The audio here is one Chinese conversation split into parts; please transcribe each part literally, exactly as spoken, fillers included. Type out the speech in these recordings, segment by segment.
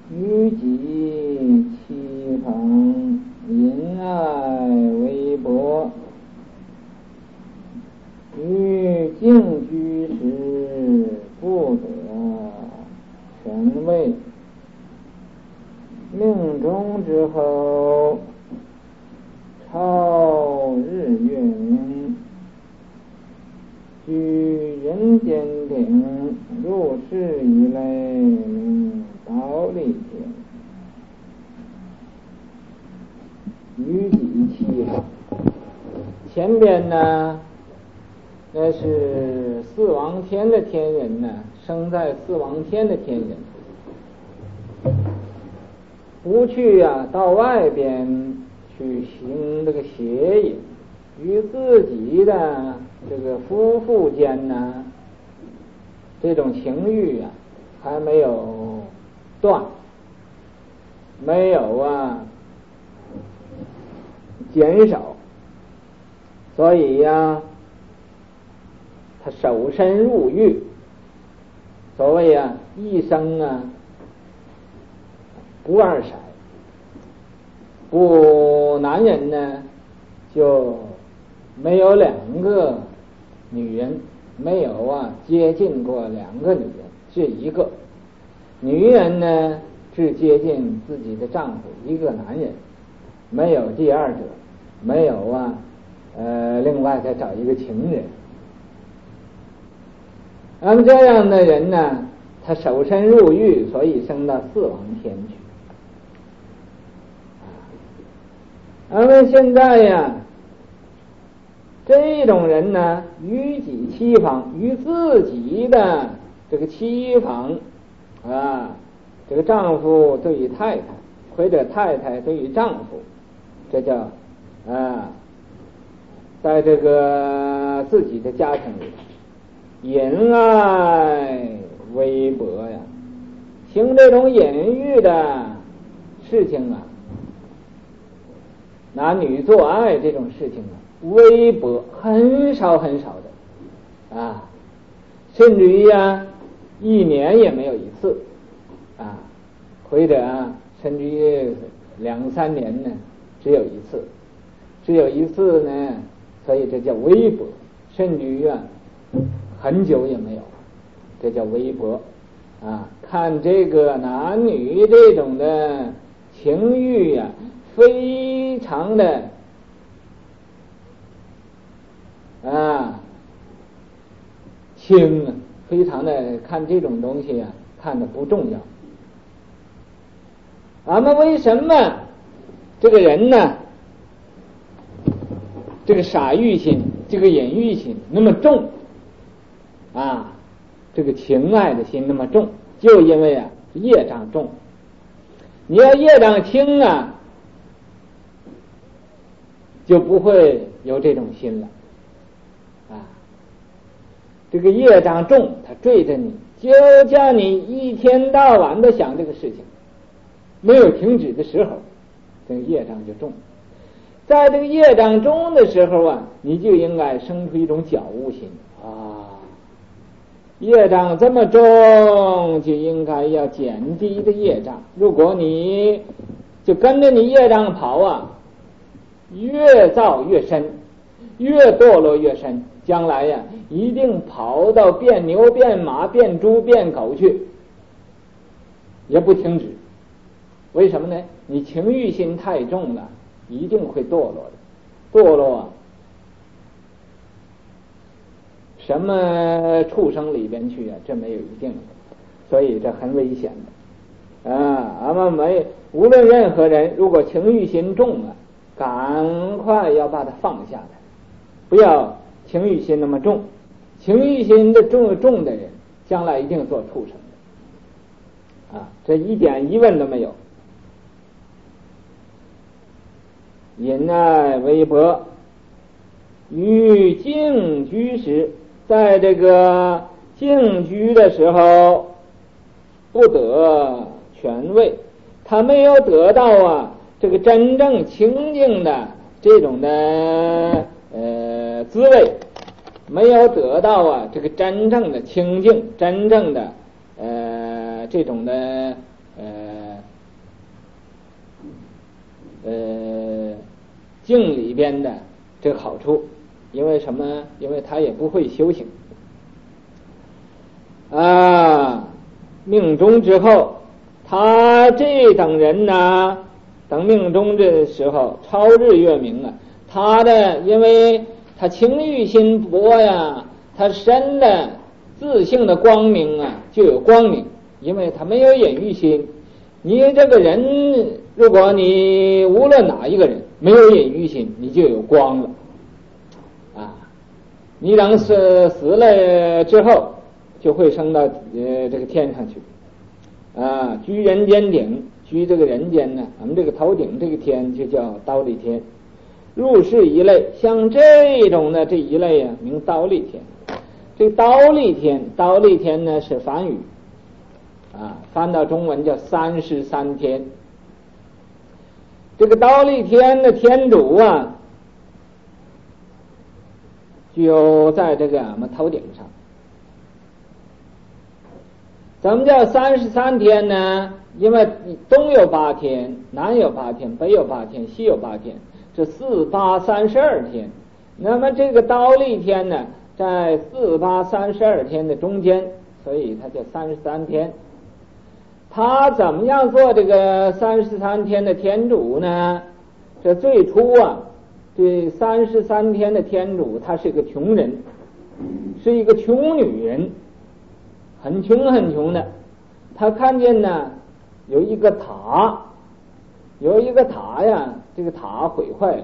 于己其旁，淫爱为薄。于静居时，不得权位。命中之后，超日月明。居人间顶，入世以类，名倒立天。于己七旁，前边呢，那是四王天的天人呢，生在四王天的天人，不去啊到外边去行这个邪淫，与自己的这个夫妇间呢，这种情欲啊还没有断，没有啊减少，所以呀、啊，他守身入狱。所谓啊，一生啊不二色，不男人呢就没有两个女人，没有啊接近过两个女人，是一个。女人呢只接近自己的丈夫一个男人，没有第二者，没有啊呃另外再找一个情人。那么这样的人呢，他守身入狱，所以升到四王天去。那么现在呀，这种人呢，于己妻房，与自己的这个妻房啊，这个丈夫对于太太，或者太太对于丈夫，这叫啊，在这个自己的家庭里，淫爱微薄呀，行这种淫欲的事情啊，男女做爱这种事情啊，微薄，很少很少的啊，甚至于啊，一年也没有一次啊，或者啊，甚至于两三年呢，只有一次，只有一次呢，所以这叫微薄，甚至于啊，很久也没有，这叫微薄啊。看这个男女这种的情欲呀、啊，非常的啊轻，非常的看这种东西啊，看得不重要。那么为什么这个人呢，这个傻欲心，这个淫欲心那么重啊，这个情爱的心那么重，就因为啊业障重。你要业障轻啊，就不会有这种心了啊。这个业障重，它追着你，就叫你一天到晚的想这个事情，没有停止的时候，这个业障就重。在这个业障重的时候啊，你就应该生出一种觉悟心啊。业障这么重，就应该要减低的业障。如果你就跟着你业障跑啊，越造越深，越堕落越深，将来呀、啊，一定跑到变牛变马变猪变狗去，也不停止。为什么呢？你情欲心太重了，一定会堕落的。堕落啊，什么畜生里边去啊？这没有一定的，所以这很危险的啊！俺们没无论任何人，如果情欲心重了，赶快要把它放下来，不要情欲心那么重。情欲心的重重的人，将来一定做畜生的啊！这一点疑问都没有。淫爱微薄，于静居时，在这个静居的时候不得权位，他没有得到啊这个真正清净的这种的呃滋味，没有得到啊这个真正的清净，真正的呃这种的呃呃境里边的这个好处。因为什么？因为他也不会修行啊。命终之后，他这等人呢，等命终的时候，超日月明啊，他的因为他情欲心薄呀，他身的自性的光明啊就有光明，因为他没有隐喻心。你这个人，如果你无论哪一个人没有隐喻心，你就有光了啊。你等死死了之后，就会升到呃这个天上去啊，居人间顶，居这个人间呢，我们这个头顶这个天就叫忉利天。入世一类，像这种的这一类啊，名忉利天。这忉利天，忉利天呢是梵语啊，翻到中文叫三十三天。这个忉利天的天主啊，就在这个我们头顶上。怎么叫三十三天呢？因为东有八天，南有八天，北有八天，西有八天，这四八三十二天。那么这个忉利天呢，在四八三十二天的中间，所以它叫三十三天。他怎么样做这个三十三天的天主呢？这最初啊，这三十三天的天主他是个穷人，是一个穷女人，很穷很穷的。他看见呢有一个塔，有一个塔呀，这个塔毁坏了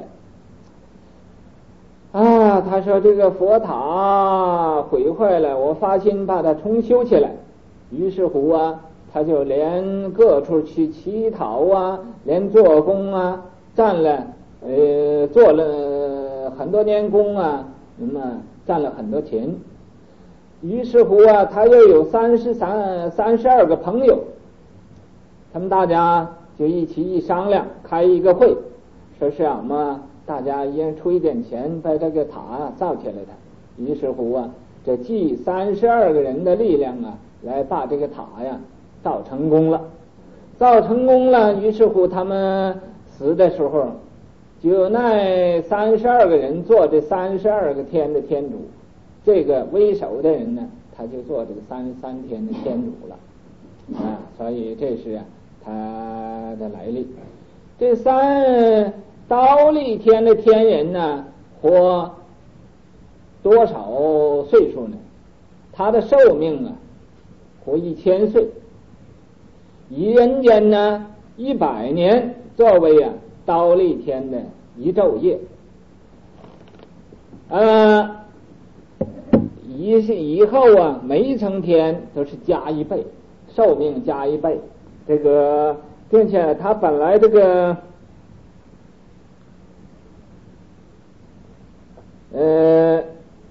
啊。他说这个佛塔毁坏了，我发心把它重修起来。于是乎啊，他就连各处去乞讨啊，连做工啊，占了呃做了很多年工啊，那么占了很多钱。于是乎啊，他又有三十三三十二个朋友，他们大家就一起一商量，开一个会，说是啊，我们大家一人出一点钱，把这个塔啊造起来的。于是乎啊，这集三十二个人的力量啊，来把这个塔呀造成功了，造成功了。于是乎他们死的时候，就那三十二个人做这三十二个天的天主。这个为首的人呢，他就做这个三十三天的天主了啊，所以这是啊他的来历。这三忉利天的天人呢，活多少岁数呢？他的寿命啊，活一千岁。以人间呢一百年作为啊忉利天的一昼夜。呃。以以后啊，每一层天都是加一倍，寿命加一倍。这个，并且他本来这个，呃，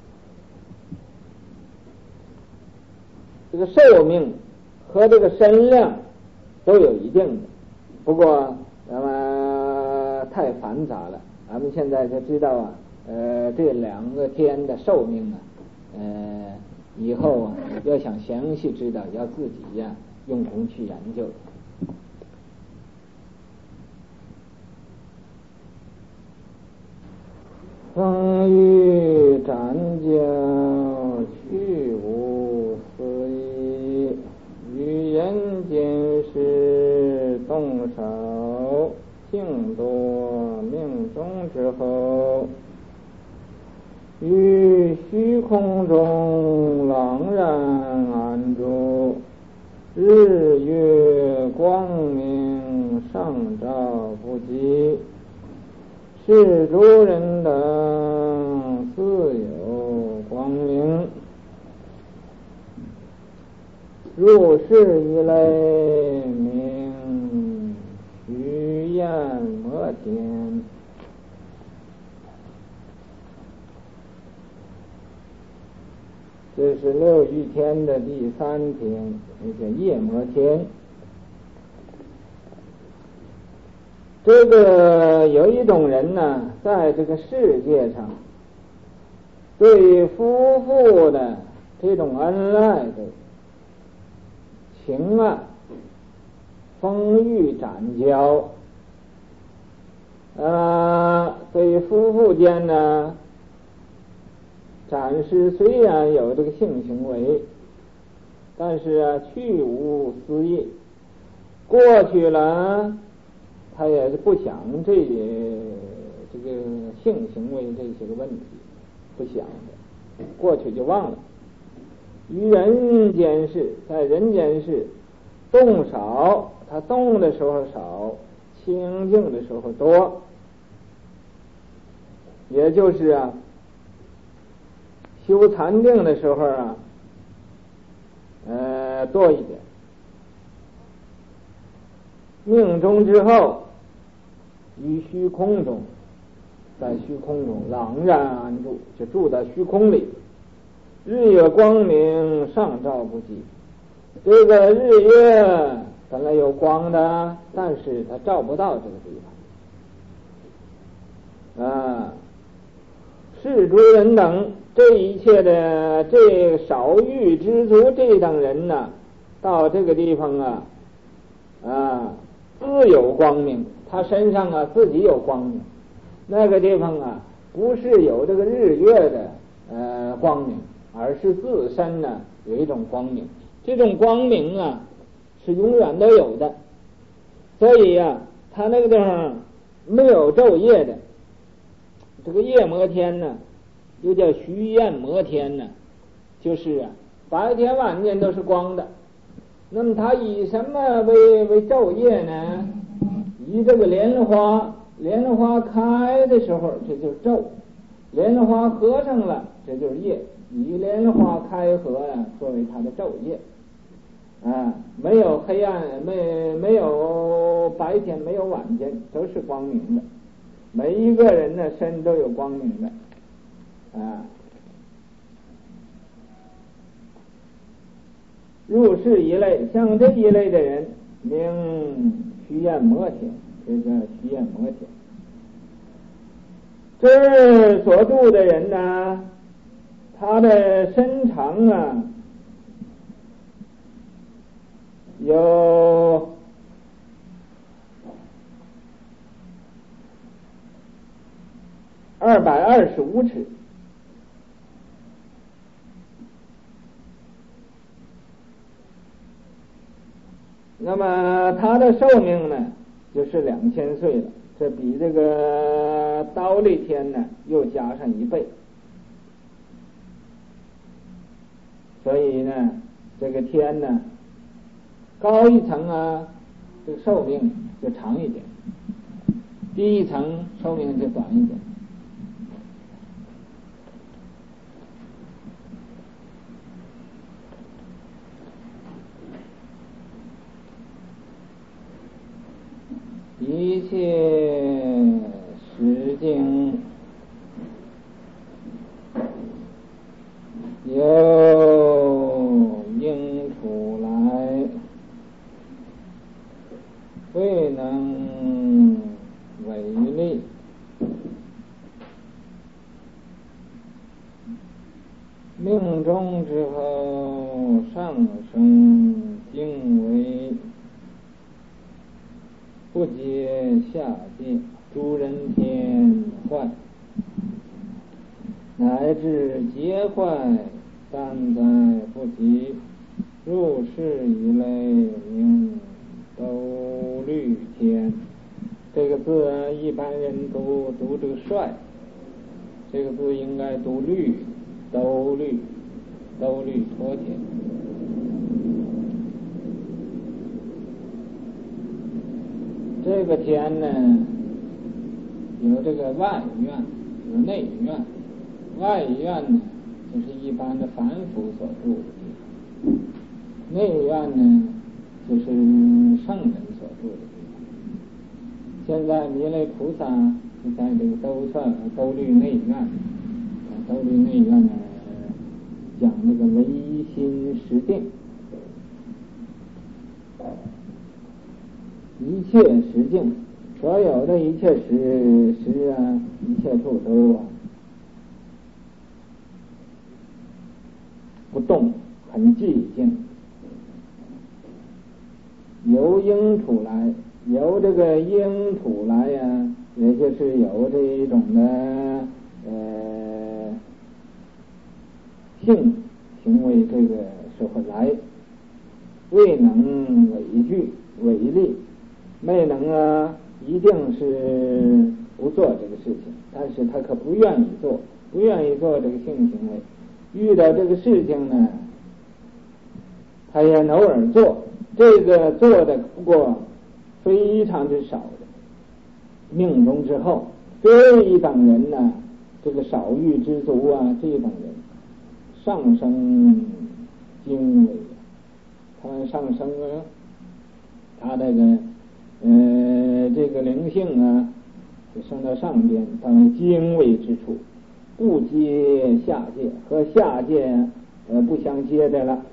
这个寿命和这个身量都有一定的，不过那么太繁杂了。咱们现在就知道啊，呃，这两个天的寿命啊。呃，以后啊，要想详细知道，要自己呀、啊、用功去研究。风雨斩教，去无思议，于人间事动手，静多命中之后。于虚空中朗然安住，日月光明上照不及，是诸人等自有光明。入世一类名虚焰摩天。这是六欲天的第三天，那叫夜摩天。这个有一种人呢，在这个世界上，对夫妇的这种恩爱的情爱，风雨斩交， 呃，所以夫妇间呢，暂时虽然有这个性行为，但是啊，去无私业，过去了，他也是不想这这个性行为这些个问题，不想的，过去就忘了。于人间事，在人间事动少，他动的时候少，清净的时候多，也就是啊，修禅定的时候啊，呃，多一点。命中之后，于虚空中，在虚空中朗然安住，就住在虚空里。日月光明，上照不及。这个日月本来有光的，但是它照不到这个地方。啊，世诸人等，这一切的这少欲知足这等人呢，到这个地方啊，啊，自有光明，他身上啊自己有光明。那个地方啊，不是有这个日月的呃光明，而是自身呢有一种光明。这种光明啊是永远都有的，所以啊，他那个地方没有昼夜的。这个夜摩天呢，又叫虚焰摩天呢，就是啊，白天晚间都是光的。那么它以什么为为昼夜呢？以这个莲花，莲花开的时候，这就是昼；莲花合上了，这就是夜。以莲花开合啊，作为它的昼夜。啊，没有黑暗，没没有白天，没有晚间，都是光明的。每一个人的身都有光明的，啊。入世一类，像这一类的人，名虚焰摩天，这叫虚焰摩天。这儿所住的人呢，他的身长啊，有二百二十五尺。那么他的寿命呢，就是两千岁了，这比这个刀立天呢又加上一倍。所以呢，这个天呢高一层啊，这个寿命就长一点；低一层寿命就短一点。一切实境有应出来，未能为力。命中之后，上升经为不接下界，诸人天坏，乃至劫坏，三灾不及。入世一类名兜率天。这个字啊，一般人都读这个帅，这个字应该读律，兜率，兜率陀天。这个天呢，有这个外院，有内院。外院呢，就是一般的凡夫所住的地方；内院呢，就是圣人所住的地方。现在弥勒菩萨就在这个兜率兜率内院，兜率内院呢，讲这个唯心实定。一切实境，所有的一切实实啊，一切处都不动，很寂静。由应土来，由这个应土来呀、啊， 也就是有这一种的呃性行为这个时候来，未能委据违力，没能啊一定是不做这个事情，但是他可不愿意做，不愿意做这个性行为，遇到这个事情呢，他也偶尔做，这个做的不过非常之少的，命中之后这一等人呢，这个少欲知足啊，这一等人上升经纬，他上升啊，他这个呃这个灵性啊，就升到上边，到经纬之处，不接下界，和下界呃不相接的了。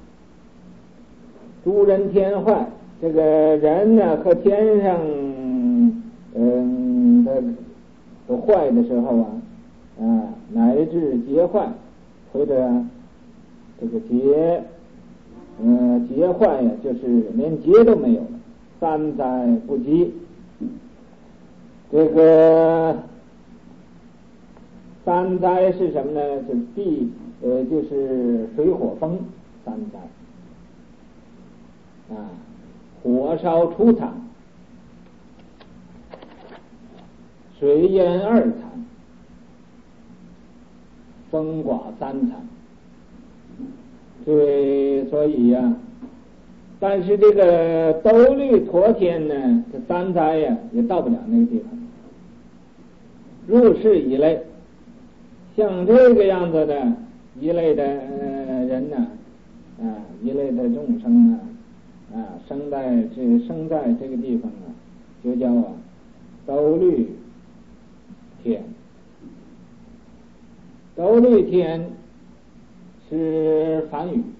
诸人天坏，这个人呢和天上嗯的都坏的时候啊啊乃至结坏，或者这个结呃结坏呀，就是连结都没有了，三灾不及。这个三灾是什么呢？就是地呃就是水火风三灾啊，火烧出产，水淹二产，风刮三产。对，所以呀、啊，但是这个兜率陀天呢，这三灾呀、啊、也到不了那个地方。入世以类，像这个样子的一类的、呃、人呢、啊，啊，一类的众生啊。啊，生在这生在这个地方啊，就叫啊兜率天。兜率天是梵语，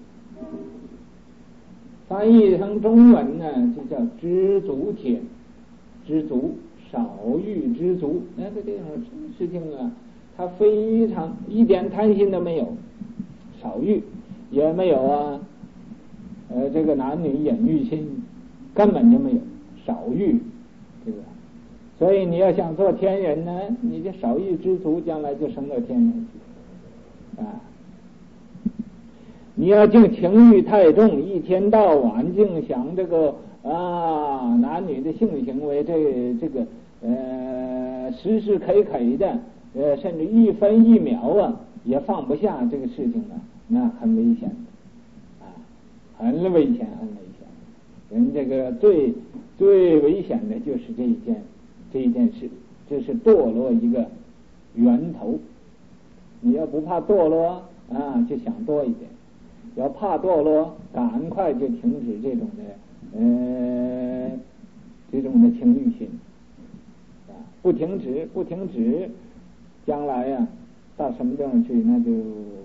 翻译成中文呢，就叫知足天，知足少欲知足。那个地方事情啊，他非常一点贪心都没有，少欲也没有啊。呃，这个男女眼欲心根本就没有，少欲，这个，所以你要想做天人呢，你这少欲知足，将来就升到天人去啊。你要净情欲太重，一天到晚净想这个啊男女的性行为，这这个呃时时刻刻的，呃甚至一分一秒啊也放不下这个事情啊，那很危险。很危险，很危险。人这个最最危险的就是这一件这一件事，这是堕落一个源头。你要不怕堕落啊，就想多一点；要怕堕落，赶快就停止这种的呃这种的情欲心啊！不停止，不停止，将来呀、啊，到什么地方去，那就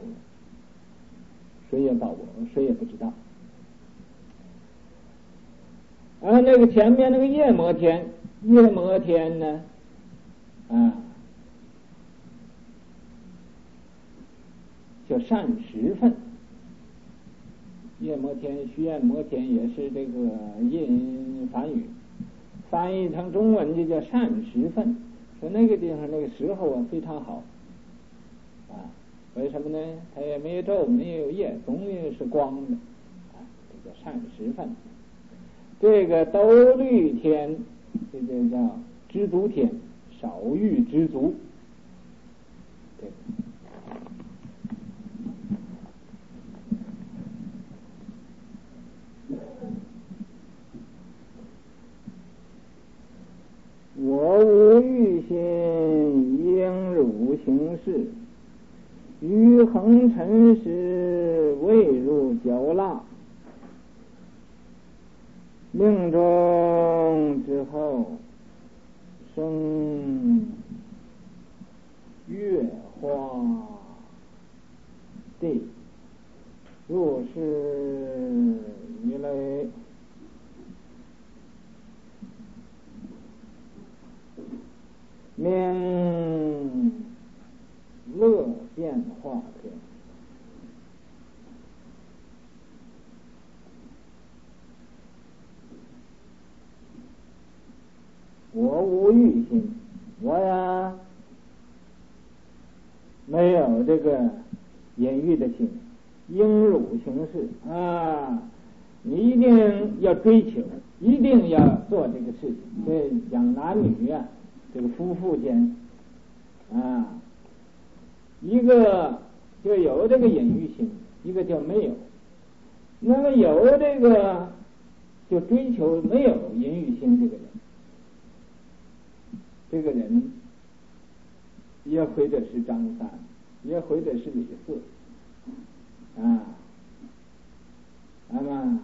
谁也到不，谁也不知道。啊，那个前面那个夜摩天，夜摩天呢，啊，叫善十分。夜摩天、虚焰摩天也是这个印梵语，翻译成中文就叫善十分。说那个地方那个时候啊非常好，啊，为什么呢？它也没有昼，没有夜，总是光的，啊，这叫善十分。这个兜率天，这就叫知足天，少欲知足。对，我无欲心，应汝行事，于恒尘时，未入脚蜡。命中之后，生月花地，入世以类，命乐变化天。我无欲心， 我呀没有这个淫欲的心，应汝行事啊，你一定要追求，一定要做这个事情。这讲男女啊，这个夫妇间啊，一个就有这个隐喻心，一个就没有。那么有这个就追求没有隐喻心这个人，这个人也或者是张三，也或者是李四啊。那么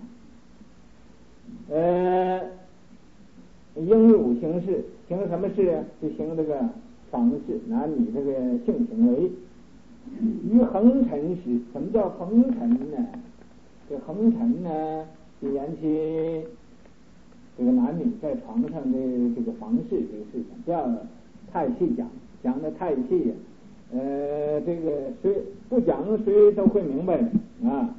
呃应汝行事，行什么事啊？就行这个方式，男女这个性行为。于横陈时，什么叫横陈呢？这横陈呢，就言其这个男女在床上的这个房事这个事情，不要太细讲，讲的太细呀。呃，这个谁不讲谁都会明白的啊。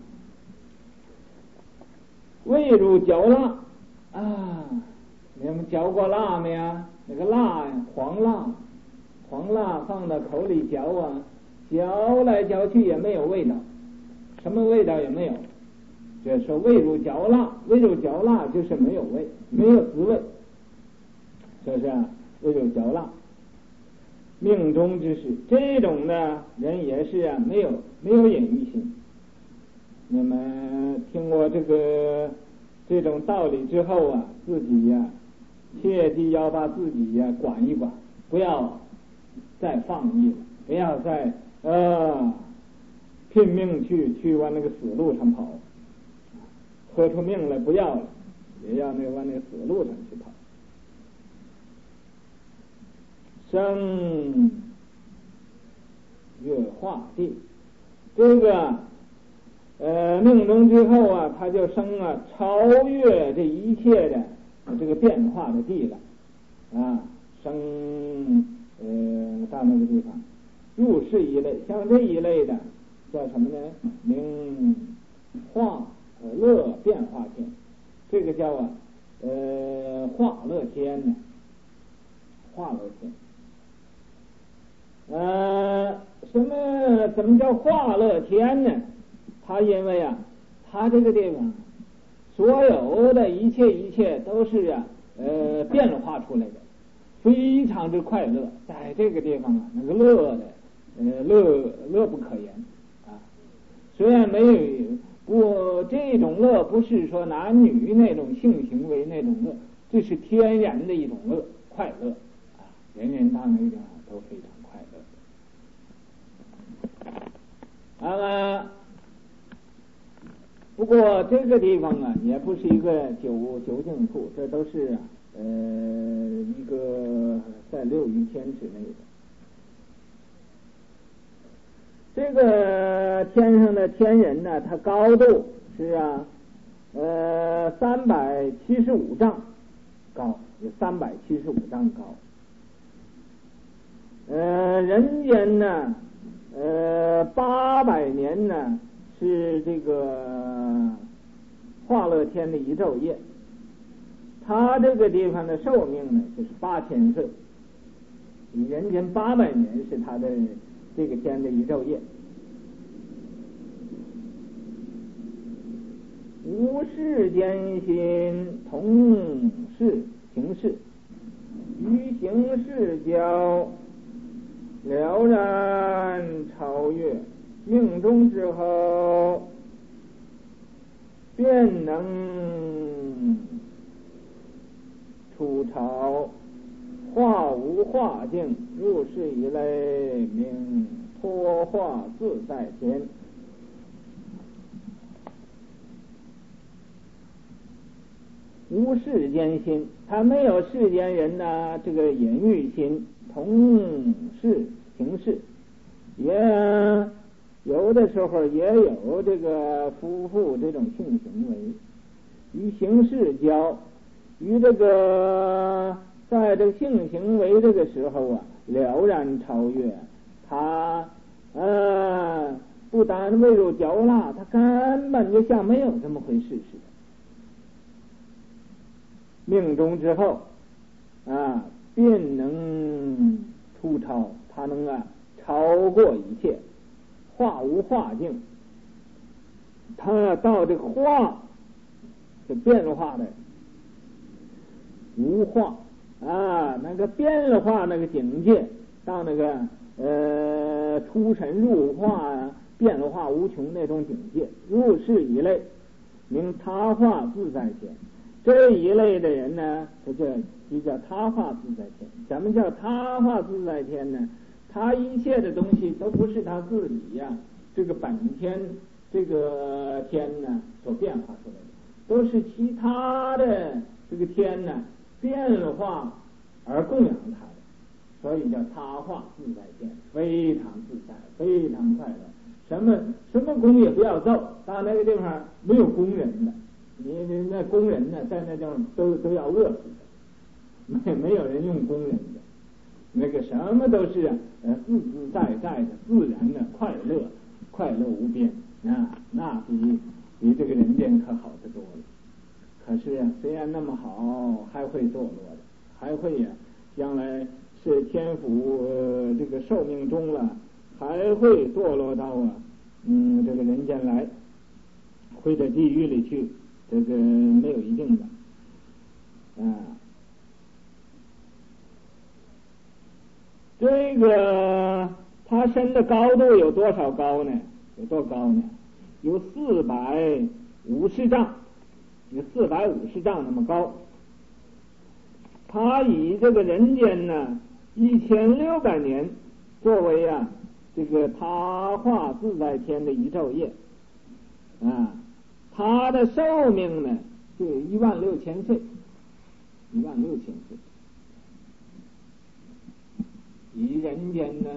未入嚼蜡啊，你们嚼过蜡没有？那个蜡呀，黄蜡，黄蜡放到口里嚼啊，嚼来嚼去也没有味道，什么味道也没有。这说未入嚼蜡，未入嚼蜡就是没有味，没有滋味，是不是啊？未入嚼蜡，命中之事，这种呢人也是啊，没有没有隐喻性。那么听过这个这种道理之后啊，自己呀、啊，切记要把自己呀、啊、管一管，不要再放逸了，不要再呃拼命去去往那个死路上跑，喝出命来不要了，也要那个往那个死路上去跑。生月化地，这个呃命中之后啊，他就生啊超越这一切的这个变化的地了啊，生呃到那个地方入世一类，像这一类的叫什么呢？名化乐变化天，这个叫啊呃化乐天呢，化乐天。呃，什么？怎么叫化乐天呢？他因为啊，他这个地方所有的一切一切都是啊，呃，变化出来的，非常之快乐。在这个地方啊，那个乐的，呃，乐乐不可言啊。虽然没有不这种乐，不是说男女那种性行为那种乐，这是天然的一种乐，快乐啊，人人到那个地方都非常快乐。那么，不过这个地方啊，也不是一个究究竟处，这都是啊，呃，一个在六余天之内的。这个天上的天人呢，它高度是啊，呃，三百七十五丈高，有三百七十五丈高。呃，人间呢，呃，八百年呢是这个化乐天的一昼夜，他这个地方的寿命呢就是八千岁，人间八百年是他的这个天的一昼夜。无世间心，同事行事，于行事交了然超越，命中之后便能出超，化无化境，入世以类，名脱化自在天。无世间心，他没有世间人的这个隐喻心，同事行事，也有的时候也有这个夫妇这种性行为，与行事交，与这个在这个性行为这个时候啊，了然超越，他呃不但未入嚼蜡，他根本就像没有这么回事似的。命中之后啊，便能出超，他能啊超过一切，化无化境。他到这个化是变化的无化啊，那个变化那个境界，到那个呃出神入化啊，变化无穷那种境界，入世一类，名他化自在天。这一类的人呢，他叫就叫他化自在天。什么叫他化自在天呢？他一切的东西都不是他自己呀、啊，这个本天这个天呢所变化出来的，都是其他的这个天呢变化而供养他的，所以叫他化自在天，非常自在，非常快乐。什么什么工也不要做，到那个地方没有工人的，你那工人呢在那地方都都要饿死的，没没有人用工人的，那个什么都是呃自自在在的，自然的快乐，快乐无边啊，那比比这个人间可好得多了。可是呀、啊，虽然那么好，还会堕落的，还会呀、啊，将来是天福、呃、这个寿命终了，还会堕落到啊，嗯，这个人间来，会在地狱里去，这个没有一定的，啊，这个他身的高度有多少高呢？有多高呢？有四百五十丈。有四百五十丈那么高，他以这个人间呢一千六百年作为啊这个他化自在天的一昼夜啊，他的寿命呢就有一万六千岁，一万六千岁，以人间呢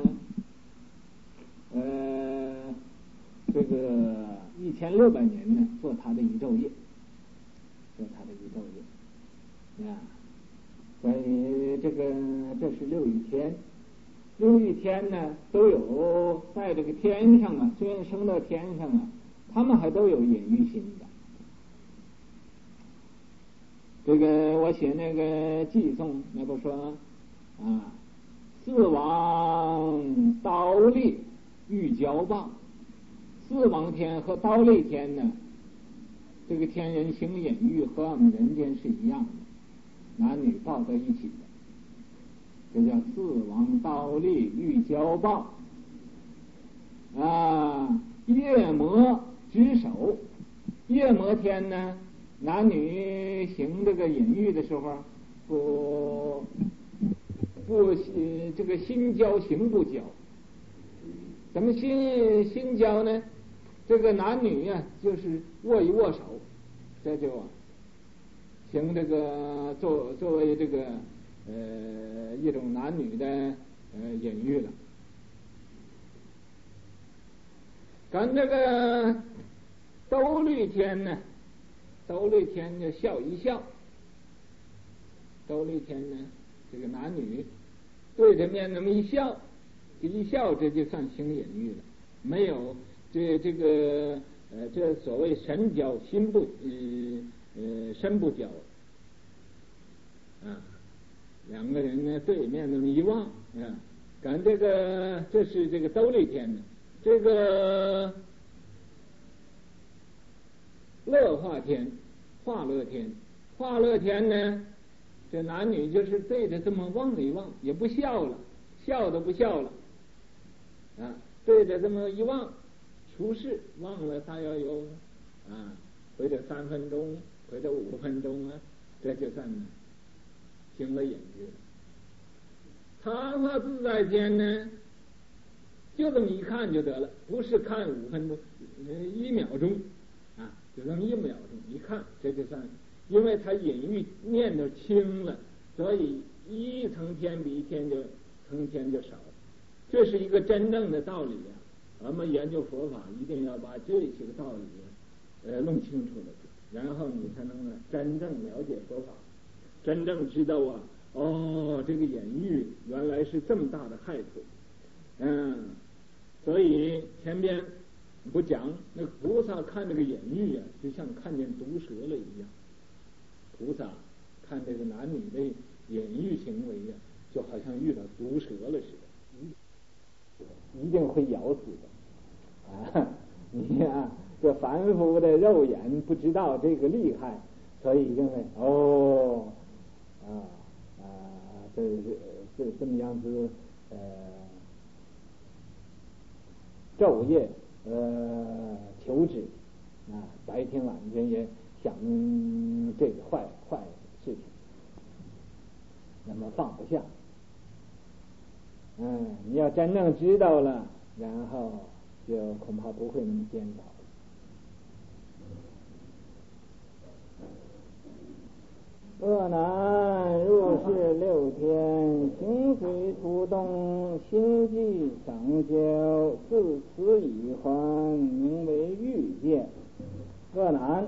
呃这个一千六百年呢做他的一昼夜。做他的一昼夜啊，所以这个这是六欲天，六欲天呢都有在这个天上啊，虽然升到天上啊，他们还都有隐喻心的。这个我写那个寄颂，那不说啊，四王刀立欲交棒，四王天和刀立天呢。这个天人行隐喻和我们人间是一样的，男女抱在一起的，这叫四王刀立欲交棒啊。夜魔执手，夜魔天呢，男女行这个隐喻的时候，不不这个心交行不交，怎么心心交呢？这个男女呀、啊，就是握一握手，这就行这个作作为这个呃一种男女的呃隐喻了。咱这个兜率天呢，兜率天就笑一笑，兜率天呢，这个男女对着面那么一笑，这一笑这就算行隐喻了，没有。这这个呃，这所谓神交心不呃呃身不交啊，两个人呢对面那么一望啊，赶这个这是这个兜率天的，这个乐化天、化乐天、化乐天呢，这男女就是对着这么望一望，也不笑了，笑都不笑了啊，对着这么一望。出世忘了他要有啊，或者三分钟，或者五分钟啊，这就算行了隐喻了。他化自在天呢，就这么一看就得了，不是看五分钟，一秒钟啊，就这么一秒钟一看，这就算，因为他隐喻念头轻了，所以一层天比一天就层天就少，这是一个真正的道理啊。我们研究佛法一定要把这些个道理呃弄清楚了，然后你才能真正了解佛法，真正知道啊，哦，这个隐喻原来是这么大的害处。嗯，所以前边不讲那个菩萨看这个隐喻啊，就像看见毒蛇了一样。菩萨看这个男女的隐喻行为啊， 就好像遇到毒蛇了似的， 一定会咬死的啊！你呀，这凡夫的肉眼不知道这个厉害，所以认为哦啊啊，这这这么样子呃昼夜呃求知啊，白天晚上也想这个坏坏事情，那么放不下。嗯，你要真正知道了，然后就恐怕不会那么颠倒。恶男入世六天，行随途动，心悸上焦，自此已还，名为欲界。恶男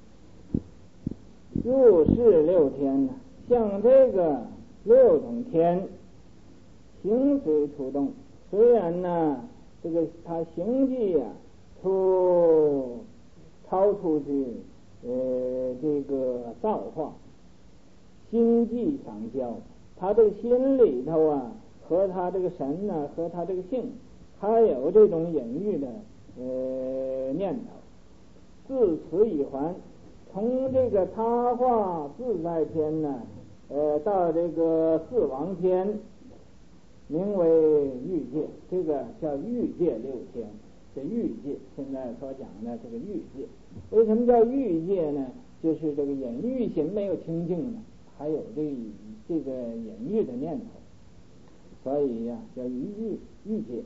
入世六天呢，像这个六种天，行随途动，虽然呢，这个他行迹呀、啊，出超出去呃这个造化。心悸上焦，他这个心里头啊，和他这个神呢、啊，和他这个性，还有这种隐喻的呃念头。自此已还，从这个他化自在天呢，呃，到这个四王天，名为欲界，这个叫欲界六天，是欲界。现在所讲的这个欲界，为什么叫欲界呢？就是这个隐喻心没有清净呢。还有这这个隐喻的念头，所以呀、啊，叫欲欲界，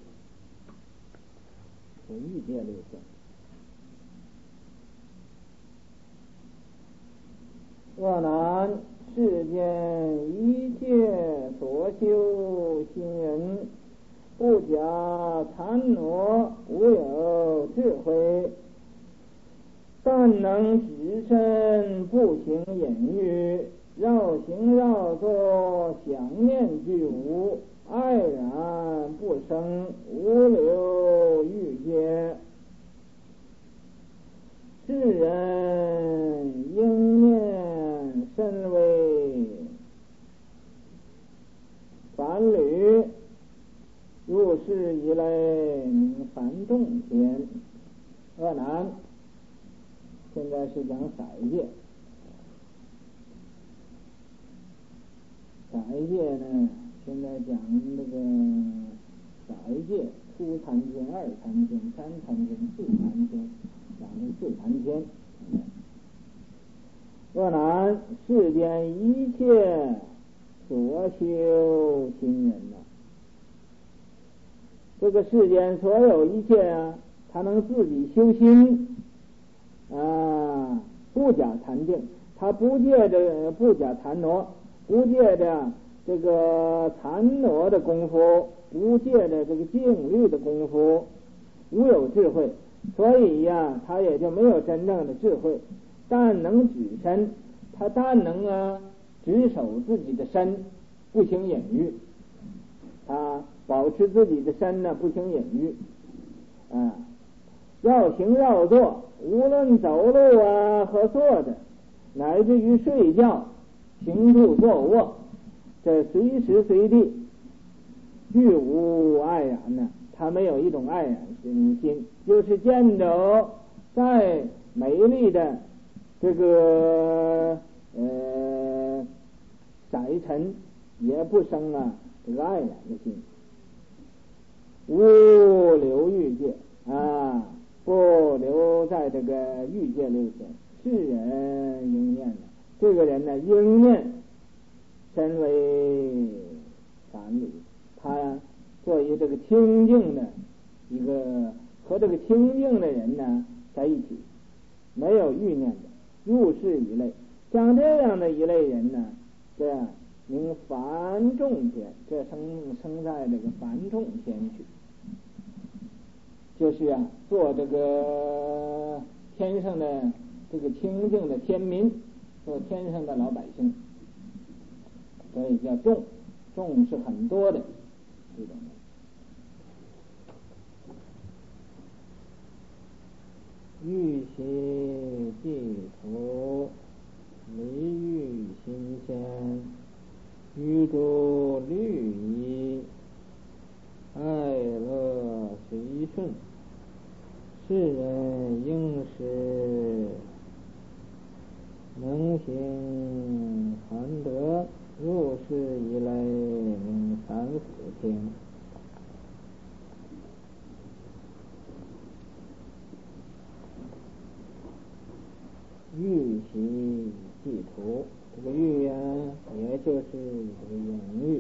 是欲界六天。恶男，世间一切所修行人，不假残挪，无有智慧，但能只身不行隐喻。绕行绕坐，想念俱无，爱然不生，无留欲界。世人应念身为凡侣，入世以来名凡众天。恶男，现在是讲色界。色界呢，现在讲那个色界，初禅天、二禅天、三禅天、四禅天，讲的四禅天。恶男，世间一切所修行人呐、啊，这个世间所有一切啊，他能自己修心啊，不假禅定，他不借着不假禅挪。不借着这个禅挪的功夫，不借着这个静虑的功夫，无有智慧，所以呀，他也就没有真正的智慧。但能止身，他但能啊止守自己的身，不行隐喻，他保持自己的身呢，不行隐喻啊，绕行绕坐，无论走路啊和坐着，乃至于睡觉。行住坐卧，这随时随地俱无爱染呢，他没有一种爱染心，就是见着再美丽的这个呃色尘，也不生啊这个爱染的心，无留欲界啊，不留在这个欲界六天。世人应念的。这个人呢，应念身为凡侣，他作为这个清净的一个和这个清净的人呢在一起，没有欲念的，入世一类。像这样的一类人呢，这名凡众天，这生生在这个凡众天去，就是啊，做这个天上的这个清净的天民。做天上的老百姓，所以叫众，众是很多的这种的。欲习地图，离欲心先，欲度律这个欲呀、也就是这个眼欲。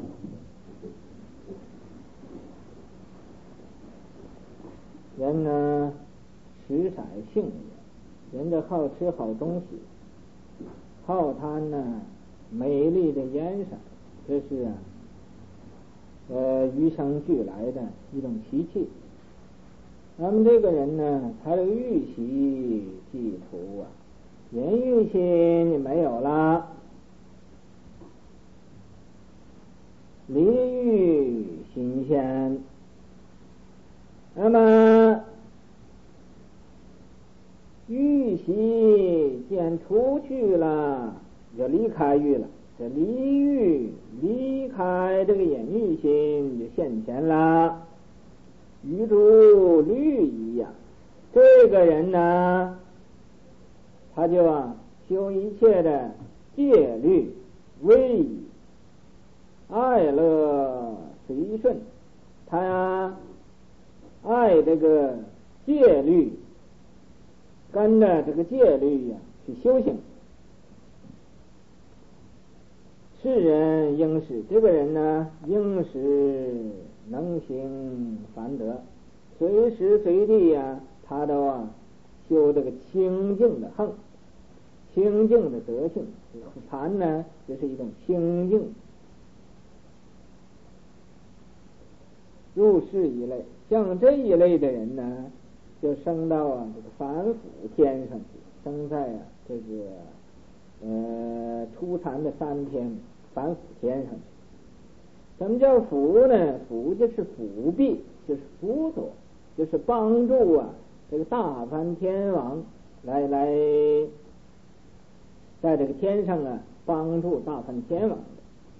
人呢，食色性也，人家好吃好东西，好贪呢美丽的颜色，这是啊，呃，与生俱来的一种习气。咱们这个人呢，他的欲习既除啊，人欲心没有了，离欲心现，那么欲习见出去了，就离开欲了。这离欲离开这个眼欲心就现前了，与诸律一样。这个人呢，他就啊修一切的戒律威仪，爱乐随顺，他呀爱这个戒律，跟着这个戒律呀去修行。世人应是这个人呢，应是能行凡德，随时随地呀，他都啊修这个清净的行，清净的德性。禅呢，就是一种清净。入世一类，像这一类的人呢，就升到啊这个凡夫天上去，升在啊这个呃初禅的三天凡夫天上去。什么叫辅呢？辅就是辅弼，就是辅佐，就是帮助啊这个大梵天王来来在这个天上啊帮助大梵天王的。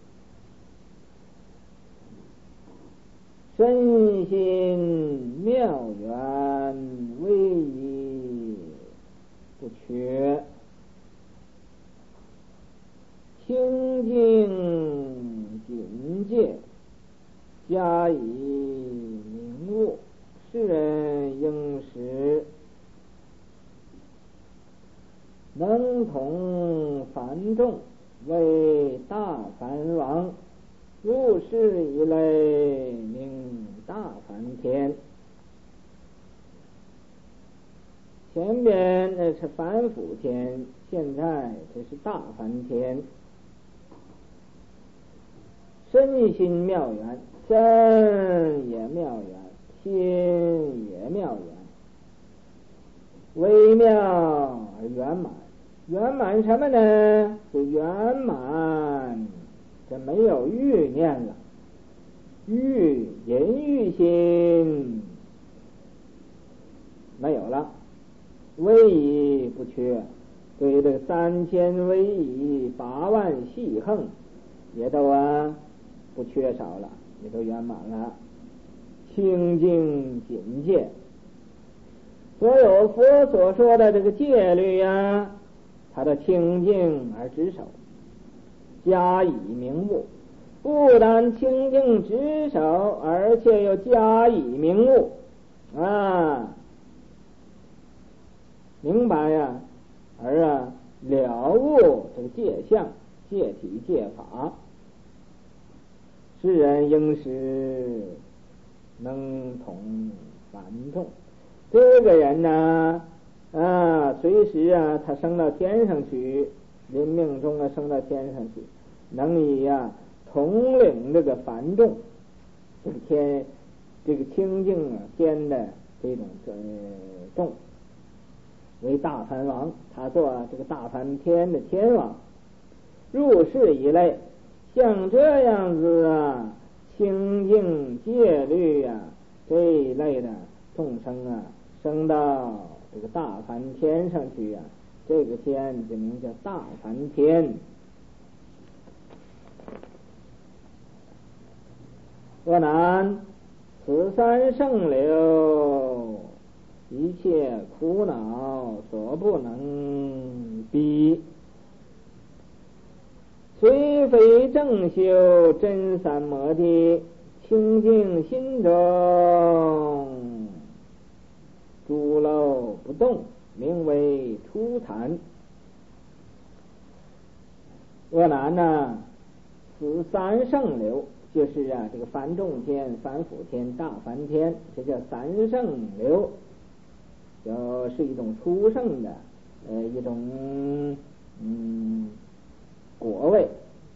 身心妙缘威仪不缺，清净警戒加以明悟，世人应识，能统梵众，为大梵王，入世以类，名大梵天。前边那是凡夫天，现在这是大梵天。身心妙缘，身也妙缘，心也妙缘，微妙而圆满。圆满什么呢？就圆满这没有欲念了，欲淫欲心没有了，威仪不缺，对这个三千威仪八万细横也都啊不缺少了，也都圆满了。清净警戒，所有佛所说的这个戒律呀、啊，它的清净而执守，加以明悟，不但清净执守，而且又加以明悟啊，明白呀，而啊了悟这个戒相、戒体、戒法。世人应识，能统梵众。这个人呢，啊，随时啊，他升到天上去，临命中啊，升到天上去，能以啊统领这个梵众，这个天，这个清净啊天的这种呃众，为大梵王，他做这个大梵天的天王。入世以类，像这样子啊，清净戒律啊这一类的众生啊，升到这个大梵天上去啊，这个天就名叫大梵天。阿难，此三圣流，一切苦恼所不能逼，虽非正修真三摩地，清净心中诸漏不动，名为初禅。 阿难呢，此三圣流，就是啊这个梵众天、梵辅天、大梵天，这叫三圣流，就是一种殊胜的呃一种嗯果位，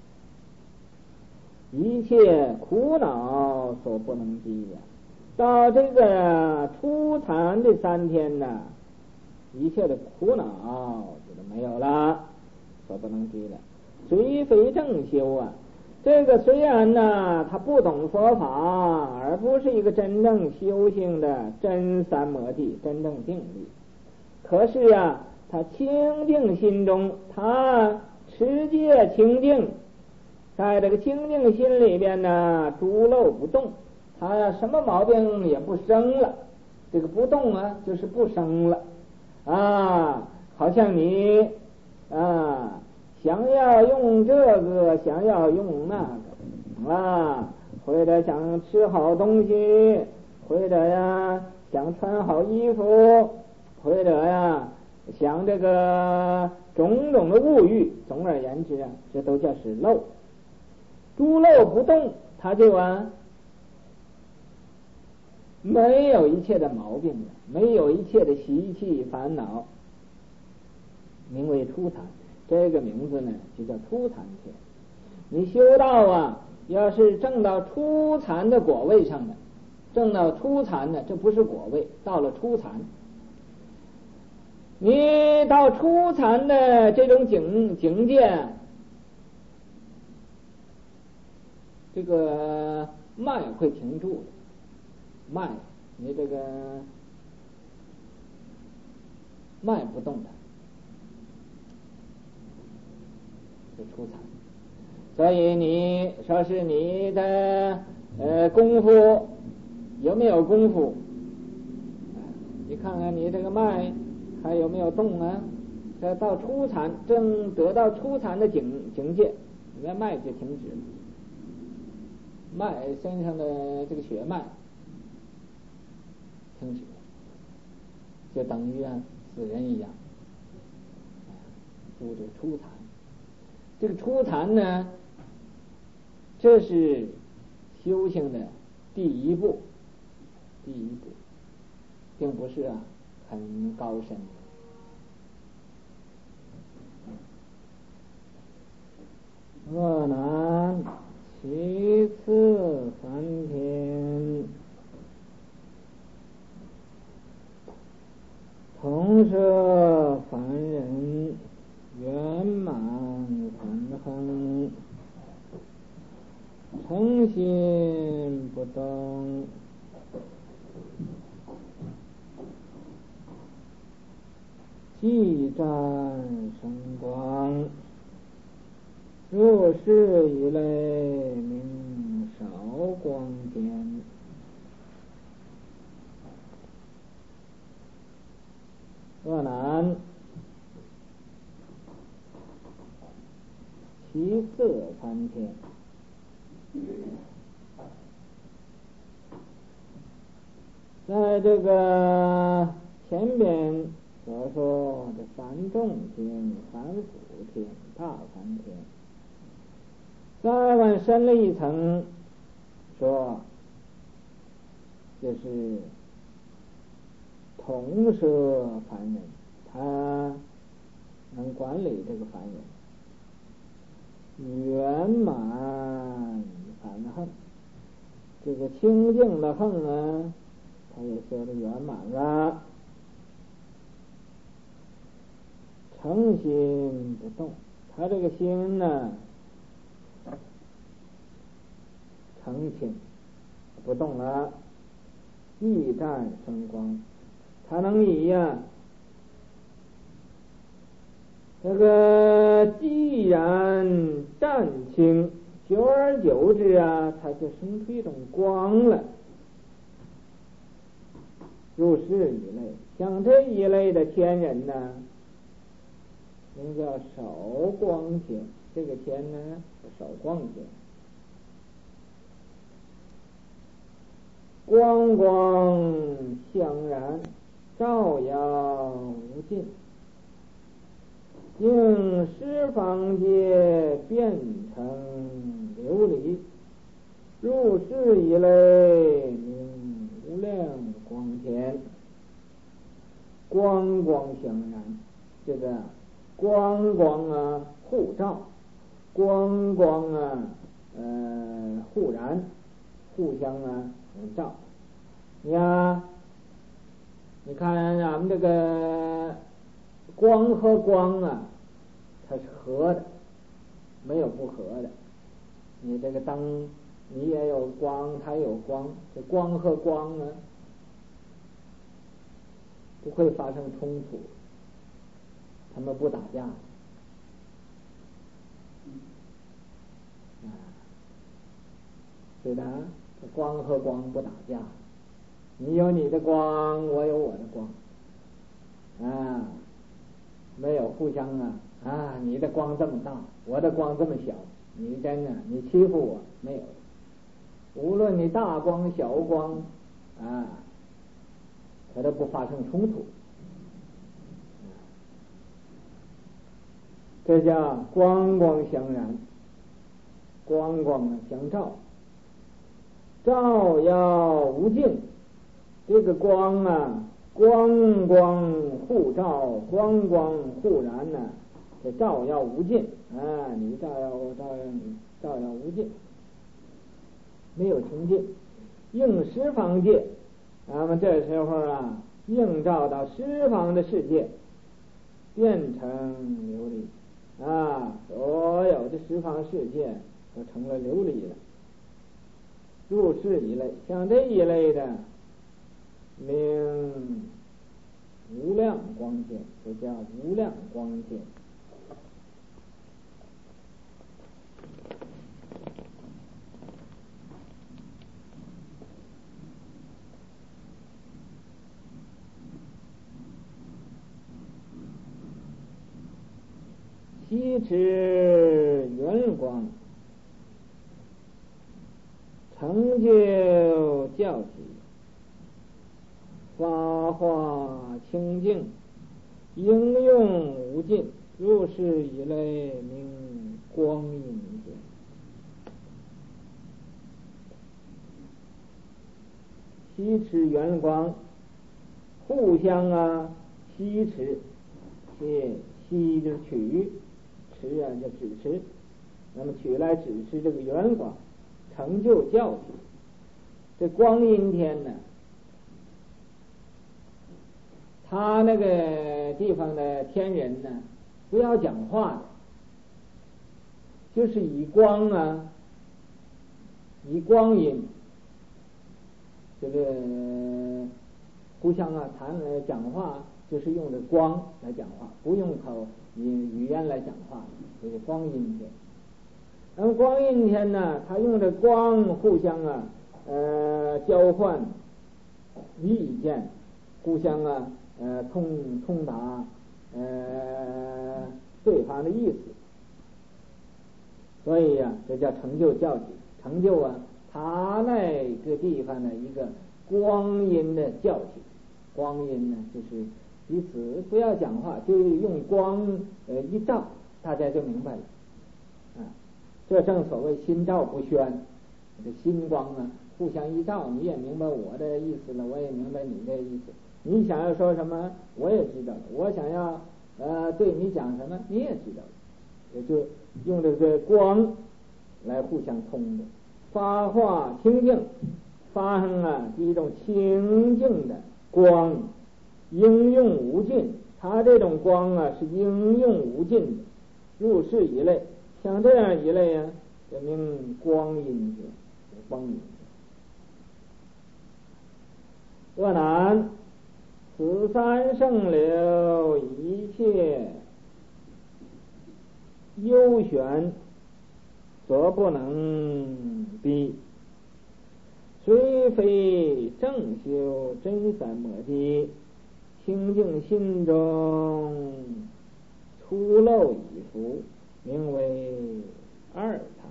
一切苦恼所不能及呀。到这个初禅的三天呢，一切的苦恼就都没有了，所不能及了。虽非正修啊，这个虽然呢他不懂佛法，而不是一个真正修行的真三摩地、真正定力，可是啊他清净心中，他持戒清净，在这个清净心里边呢，诸漏不动，他呀什么毛病也不生了。这个不动啊，就是不生了啊，好像你啊想要用这个，想要用那个啊，或者想吃好东西，或者呀想穿好衣服，或者呀想这个种种的物欲，总而言之啊，这都叫是漏。诸漏不动，他就啊没有一切的毛病了，没有一切的习气烦恼，名为初禅。这个名字呢就叫初禅天。你修道啊，要是证到初禅的果位上的，证到初禅的，这不是果位，到了初禅，你到初禅的这种境境界，这个脉会停住的，脉你这个脉不动的，是初禅。所以你说是你的呃功夫有没有功夫，你看看你这个脉还有没有动啊？这到初禅，正得到初禅的境境界，你的脉就停止了，脉身上的这个血脉停止了，就等于啊死人一样。入这个初禅，这个初禅呢，这是修行的第一步，第一步，并不是啊很高深。阿难，其次三天，同摄凡人圆满三恒，诚心不动，寂湛生光，入世以类名少光天。阿难，其色三天，在这个前边所说的三众天、三辅天、大梵天，再往深了一层说，就是同摄凡人，他能管理这个凡人，圆满凡恒，这个清净的恒啊，他也修得圆满了。诚心不动，他这个心呢诚心不动了，寂湛生光，他能以呀、啊、这个既然湛清，久而久之啊，它就生出一种光来。入世一类，像这一类的天人呢，名叫少光天。这个天呢是少光天，光光相然，照耀无尽，应十方界变成琉璃，入世以来名无量光天，光光相然。这个光光啊互照，光光啊呃互燃，互相啊照。你呀，你看咱们这个光和光啊，它是合的，没有不合的。你这个灯，你也有光，它有光，这光和光呢，不会发生冲突，他们不打架。啊，对的，光和光不打架，你有你的光，我有我的光，啊，没有互相啊啊，你的光这么大，我的光这么小，你真的你欺负我没有？无论你大光小光啊，它都不发生冲突，这叫光光相燃，光光相照，照耀无尽。这个光啊，光光互照，光光互燃呢、啊，这照耀无尽啊！你照耀我，照耀你，照耀无尽，没有穷尽。应十方界，咱们这时候啊，映照到十方的世界，变成琉璃啊！所有的十方世界都成了琉璃了。入世一类，像这一类的名无量光天，这叫无量光天。七尺圆光，成就教体，发化清净，应用无尽。入世以来名光阴天。七尺圆光，互相啊吸持，吸吸就是取，持啊就指持，那么取来指持这个圆光，成就教体。这光阴天呢，他那个地方的天人呢，不要讲话的，就是以光啊，以光阴，这个互相啊谈呃讲话，就是用的光来讲话，不用口语言来讲话，这是光阴天。那么光阴天呢，他用的光互相啊呃交换意见，互相啊呃通通达呃对方的意思，所以呀、啊，这叫成就教体。成就啊他那个地方的一个光阴的教体。光阴呢，就是彼此不要讲话，就用光呃一照，大家就明白了啊。这正所谓心照不宣，这心光啊互相一照，你也明白我的意思了，我也明白你的意思。你想要说什么，我也知道了；我想要呃对你讲什么，你也知道了。也就用这个光来互相通的，发化清净，发生了一种清净的光，应用无尽。它这种光啊是应用无尽的。入世一类，像这样一类啊，这名光阴者，光阴。恶难，此三圣流一切优选所不能逼，虽非正修真三摩地，清净心中出漏已伏，名为二禅。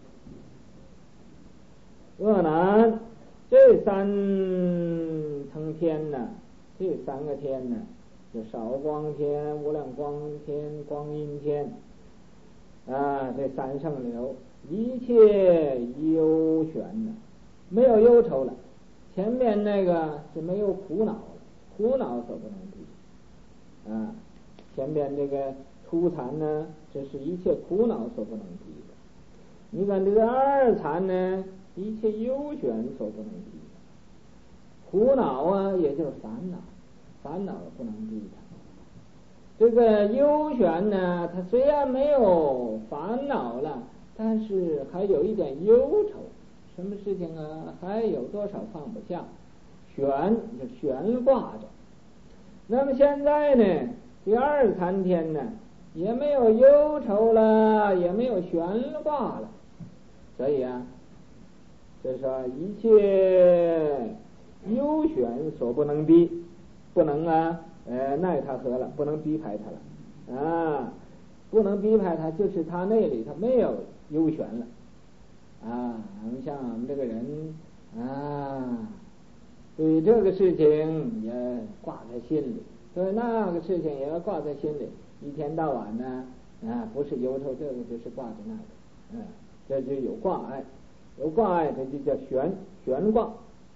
恶难，这三层天呢，这三个天呢，就少光天、无量光天、光阴天。 啊，这三圣流一切忧悬呢，没有忧愁了。前面那个是没有苦恼了，苦恼所不能敌啊。前边这个初禅呢，这是一切苦恼所不能敌的。你看这个二禅呢，一切忧悬所不能敌的。苦恼啊，也就是烦恼，烦恼不能敌的。这个忧悬呢，它虽然没有烦恼了，但是还有一点忧愁。什么事情啊？还有多少放不下？悬就悬挂着。那么现在呢，第二禅天呢，也没有忧愁了，也没有悬挂了。所以啊，就是说一切忧悬所不能逼，不能啊呃奈他何了，不能逼迫他了啊，不能逼迫他，就是他那里他没有忧悬了啊。我们像我们这个人啊，对这个事情也挂在心里，对那个事情也要挂在心里，一天到晚呢啊，不是忧愁这个就是挂着那个，嗯、啊，这就有挂碍，有挂碍这就叫悬悬挂，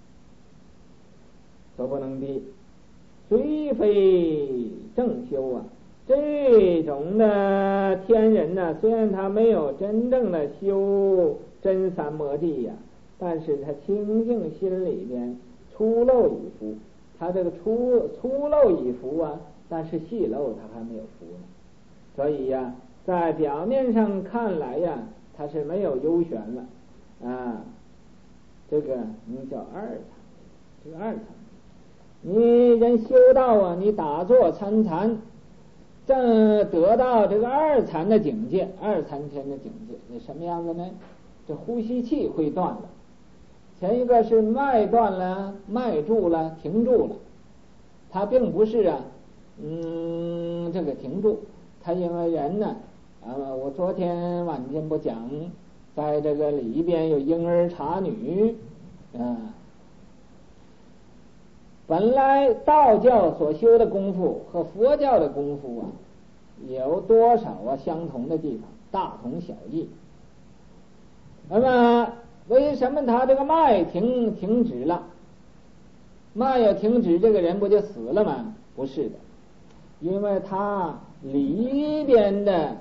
所不能逼。虽非正修啊，这种的天人呢、啊，虽然他没有真正的修真三摩地呀、啊，但是他清净心里边粗陋已服，他这个粗粗陋已服啊，但是细陋他还没有服呢。所以呀、啊，在表面上看来呀、啊，他是没有幽玄了啊。这个你叫二禅，这个二禅。你人修道啊，你打坐参禅，正得到这个二禅的境界，二禅天的境界，那什么样子呢？这呼吸气会断了，前一个是脉断了，脉住了，停住了。它并不是啊，嗯，这个停住，它因为人呢，啊，我昨天晚间不讲，在这个里边有婴儿茶女，啊。本来道教所修的功夫和佛教的功夫啊，有多少啊相同的地方，大同小异。那么为什么他这个脉停停止了？脉要停止，这个人不就死了吗？不是的，因为他里边的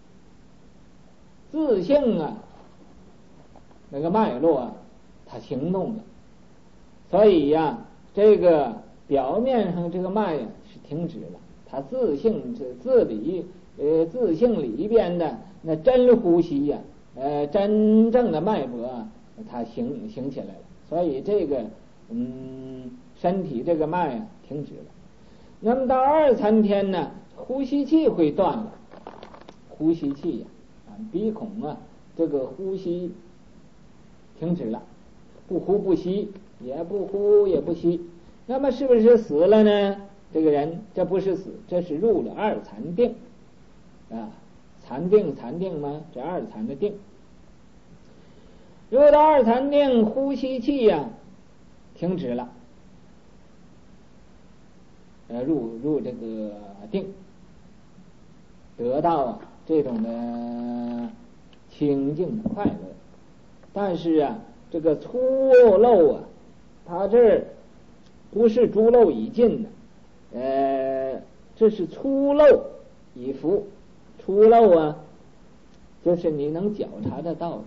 自性啊，那个脉络啊，它行动了，所以呀、啊。这个表面上这个脉呀是停止了，它自性这自理呃自性里边的那真呼吸呀、啊，呃真正的脉搏啊，它行行起来了，所以这个嗯身体这个脉啊停止了。那么到二禅天呢，呼吸气会断了，呼吸气呀、啊，鼻孔啊这个呼吸停止了，不呼不吸。也不呼也不吸，那么是不是死了呢？这个人这不是死，这是入了二禅定啊，禅定禅定吗？这二禅的定，入到二禅定，呼吸气呀、啊、停止了，呃，入入这个定，得到啊这种的清净的快乐，但是啊，这个粗陋啊。他这不是诸漏已尽的，呃，这是粗漏已服。粗漏啊，就是你能觉察得到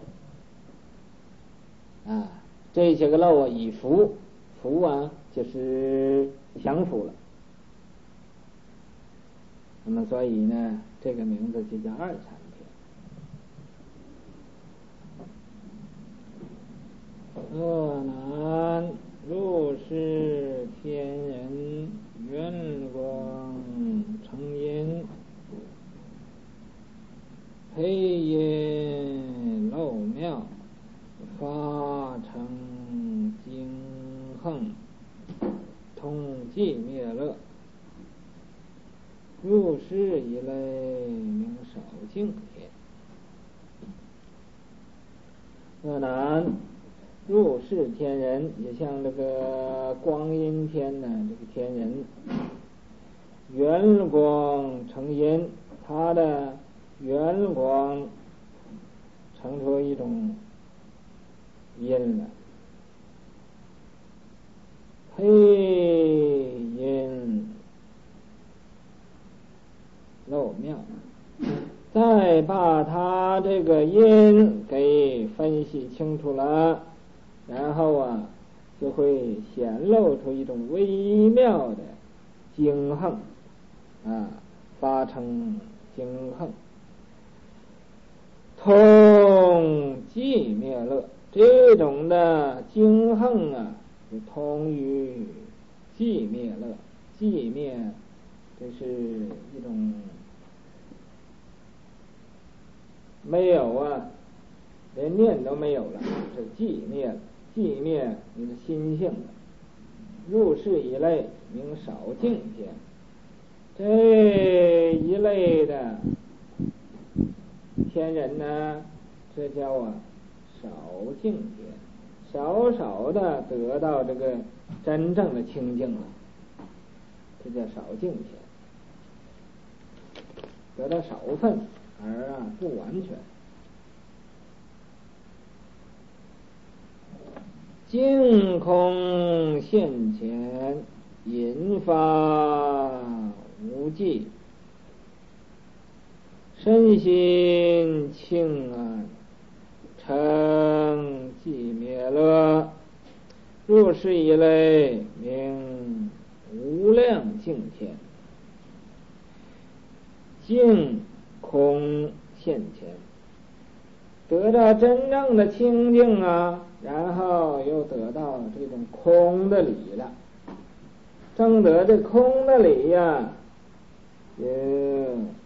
的啊，这些个漏啊已服，服啊就是降服了。那么所以呢，这个名字就叫二禅天。恶难入世天人，圆光成阴，黑阴漏妙，发成精横，通寂灭乐。入世以类，名少净天。恶难入世天人，也像这个光阴天呢，这个天人圆光成阴，他的圆光成出一种阴来，黑阴漏妙，再把它这个阴给分析清楚了，然后啊就会显露出一种微妙的精横啊，发成精横，通寂灭乐。这种的精横啊，就通于寂灭乐。寂灭这是一种没有啊，连念都没有了，是寂灭了。寂灭你的心性了。入世一类名少净天，这一类的天人呢，这叫啊少净天，少少的得到这个真正的清净了，这叫少净天，得到少分而啊不完全。净空现前，引发无际，身心清安，成寂灭乐。入世一类名无量净天，净空现前，得到真正的清净啊，然后又得到这种空的理了。正得这空的理呀，也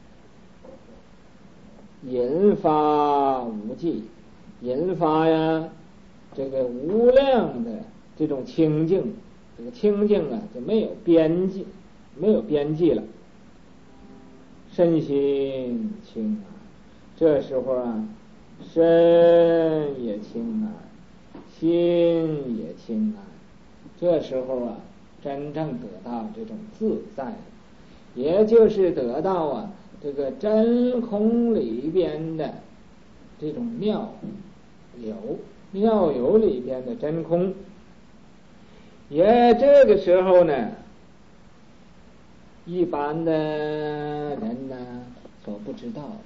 引发无际，引发呀这个无量的这种清净，这个清净啊就没有边际，没有边际了。身心清啊，这时候啊身也清啊，心也清啊，这时候啊真正得到这种自在，也就是得到啊这个真空里边的这种妙有，妙有里边的真空，也这个时候呢一般的人呢所不知道的。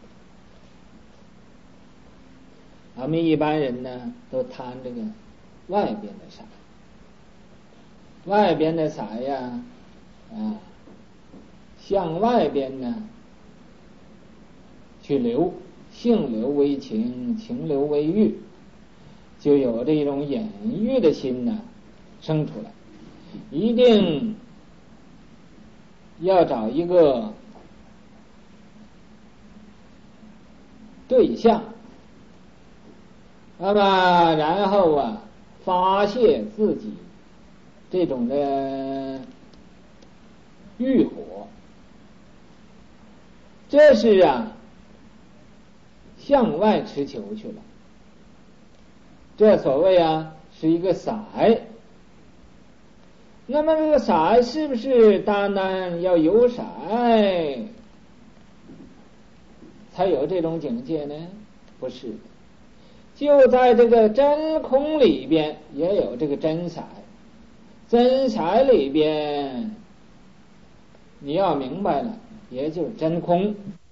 咱们一般人呢都贪这个外边的色，外边的色呀啊向外边呢去流，性流为情，情流为欲，就有这种眼欲的心呢生出来。一定要找一个对象，那么然后啊发泄自己这种的欲火，这是啊向外持求去了。这所谓啊是一个色。那么这个色是不是单单要有色才有这种境界呢？不是的，就在这个真空里边也有这个真色，真色里边你要明白了，也就是真空。